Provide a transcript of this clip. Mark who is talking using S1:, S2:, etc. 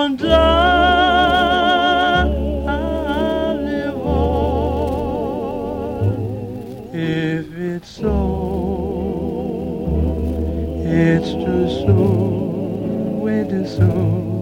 S1: wonder I live on. If it's so, it's too soon, way too soon.